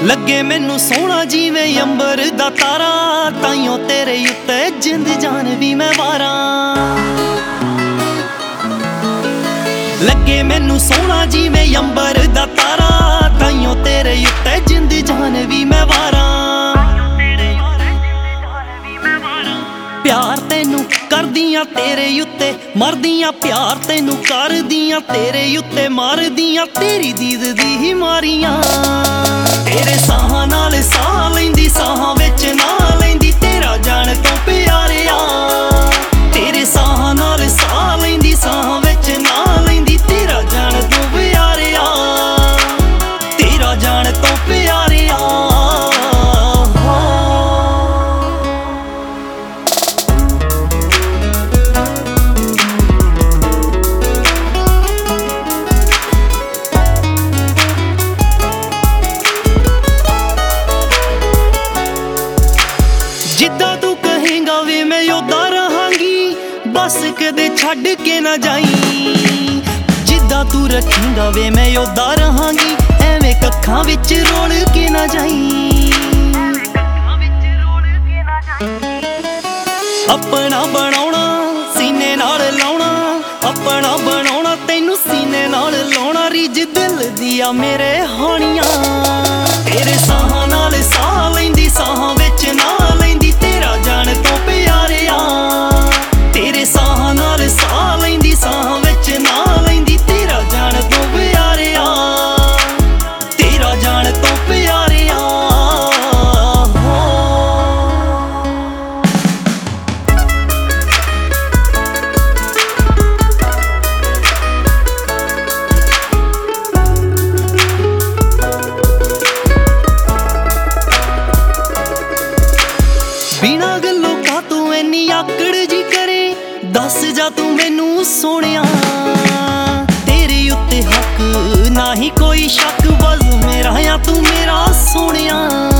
ਲੱਗੇ ਮੈਨੂੰ ਸੋਹਣਾ ਜਿਵੇਂ ਅੰਬਰ ਦਾ ਤਾਰਾ, ਤਾਈਓ ਤੇਰੇ ਉੱਤੇ ਜਿੰਦ ਜਾਨ ਵੀ ਮੈਂ ਵਾਰਾਂ। ਲੱਗੇ ਮੈਨੂੰ ਸੋਹਣਾ ਜਿਵੇਂ ਅੰਬਰ ਦਾ ਤਾਰਾ, ਤਾਈਓ ਤੇਰੇ ਉੱਤੇ ਜਿੰਦ ਜਾਨ ਵੀ ਮੈਂ ਵਾਰਾਂ। ਪਿਆਰ ਤੈਨੂੰ ਕਰਦੀਆਂ ਤੇਰੇ ਉੱਤੇ ਮਰਦੀਆਂ, ਪਿਆਰ ਤੈਨੂੰ ਕਰਦੀਆਂ ਤੇਰੇ ਉੱਤੇ ਮਰਦੀਆਂ, ਤੇਰੀ ਦੀਦ ਦੀ ਹੀ ਮਾਰੀਆਂ। ਤੇਰੇ ਸਾਹਾਂ ਨਾਲ ਸਾਹ ਲੈਂਦੀ, ਸਾਹਾਂ ਵਿੱਚ ਨਾ ਲੈਂਦੀ, ਤੇਰਾ ਜਾਣ ਤੋਂ ਪਿਆਰਿਆ। ਤੇਰੇ ਸਾਹਾਂ ਨਾਲ ਸਾਹ ਲੈਂਦੀ, ਸਾਹਾਂ ਵਿੱਚ ਨਾ ਲੈਂਦੀ, ਤੇਰਾ ਜਾਣ ਤੋਂ ਪਿਆਰਿਆ, ਤੇਰਾ ਜਾਣ ਤੋਂ ਪਿਆਰਿਆ। ਜਿੱਦਾਂ ਤੂੰ ਕਹੇਂਗਾ ਵੇ ਮੈਂ ਉਦਾਂ ਰਹਾਂਗੀ, ਬਸ ਕਦੇ ਛੱਡ ਕੇ ਨਾ ਜਾਈਂ। ਜਿੱਦਾਂ ਤੂੰ ਰੱਖੇਂਗਾ ਵੇ ਮੈਂ ਉਦਾਂ ਰਹਾਂਗੀ, ਐਵੇਂ ਕੱਖਾਂ ਵਿੱਚ ਰੋਲ ਕੇ ਨਾ ਜਾਈਂ। ਆਪਣਾ ਬਣਾਉਣਾ ਸੀਨੇ ਨਾਲ ਲਾਉਣਾ, ਆਪਣਾ ਬਣਾਉਣਾ ਤੈਨੂੰ ਸੀਨੇ ਨਾਲ ਲਾਉਣਾ, ਰੀਝ ਦਿਲ ਦੀਆਂ ਮੇਰੇ ਹਾਣੀਆਂ। ਤੇਰੇ ਸਾਹਾਂ ਨਾਲ ਸਾਹ ਲੈਂਦੀ, ਸਾਹਾਂ ਵਿੱਚ ਨਾ ਲੈਂਦੀ, ਤੇਰਾ ਜਾਣ ਤੋਂ ਪਿਆਰਿਆ। ਤੇਰੇ ਸਾਹਾਂ ਨਾਲ ਸਾਹ ਲੈਂਦੀ, ਸਾਹਾਂ ਵਿੱਚ ਨਾ ਲੈਂਦੀ, ਤੇਰਾ ਜਾਣ ਤੋਂ ਪਿਆਰਿਆ, ਤੇਰਾ ਜਾਣ ਤੋਂ ਪਿਆਰਿਆ। ਬਿਨਾਂ ਗੱਲੋਂ ਕਾ ਤੂੰ ਇੰਨੀ ਆਕੜ ਜੀ ਕਰੇ, ਦੱਸ ਜਾ ਤੂੰ ਮੈਨੂੰ ਸੋਹਣਿਆ। ਤੇਰੇ ਉੱਤੇ ਹੱਕ ਨਾ ਹੀ ਕੋਈ ਸ਼ੱਕ, ਬਸ ਮੇਰਾ ਆ ਤੂੰ ਮੇਰਾ ਸੋਹਣਿਆ।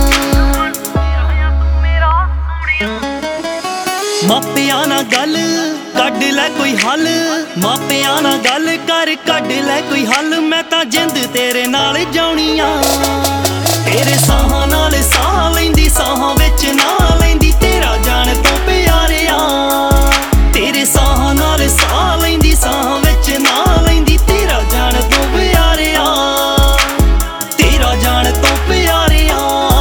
ਮਾਪਿਆਂ ਨਾਲ ਗੱਲ ਕੱਢ ਲੈ ਕੋਈ ਹੱਲ, ਮਾਪਿਆਂ ਨਾਲ ਗੱਲ ਕਰ ਕੱਢ ਲੈ ਕੋਈ ਹੱਲ, ਮੈਂ ਤਾਂ ਜਿੰਦ ਤੇਰੇ ਨਾਲ ਜਾਉਣੀ ਆ। ਤੇਰੇ ਸਾਹਾਂ ਨਾਲ ਸਾਹ ਲੈਂਦੀ, ਸਾਹਾਂ ਵਿੱਚ ਨਾ ਲੈਂਦੀ, ਤੇਰਾ ਜਾਣ ਤੋਂ ਪਿਆਰਿਆ। ਤੇਰੇ ਸਾਹਾਂ ਨਾਲ ਸਾਹ ਲੈਂਦੀ, ਸਾਹਾਂ ਵਿੱਚ ਨਾ ਲੈਂਦੀ, ਤੇਰਾ ਜਾਣ ਤੋਂ ਪਿਆਰਿਆ, ਤੇਰਾ ਜਾਣ ਤੋਂ ਪਿਆਰਿਆ।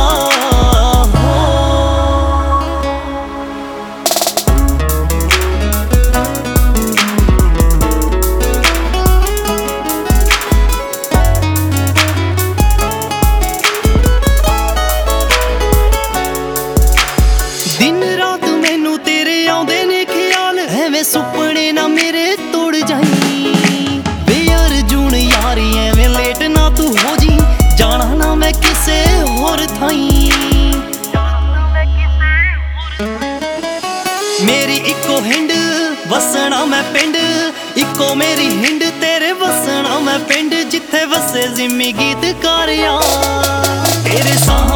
ਦਿਨ ਰਾਤ ਮੈਨੂੰ ਤੇਰੇ ਆਉਂਦੇ ਨੇ ਖਿਆਲ, ਐਵੇਂ ਸੁਪਨੇ ਨਾ ਮੇਰੇ ਤੋੜ ਜਾਈਂ। ਵੇ ਅਰਜੁਨ ਯਾਰੀ ਐਵੇਂ ਲੇਟ ਨਾ ਤੂੰ ਹੋ ਜੀ, ਜਾਣਾ ਨਾ ਮੈਂ ਕਿਸੇ ਹੋਰ ਥਾਈਂ। ਮੇਰੀ ਇੱਕੋ ਹਿੰਡ ਵਸਣਾ ਮੈਂ ਪਿੰਡ, ਇੱਕੋ ਮੇਰੀ ਹਿੰਡ ਤੇਰੇ ਵਸਣਾ ਮੈਂ ਪਿੰਡ, ਜਿੱਥੇ ਵਸੇ ਜ਼ਿੰਮੀ ਗੀਤਕਾਰਿਆ। ਤੇਰੇ ਸਾਹ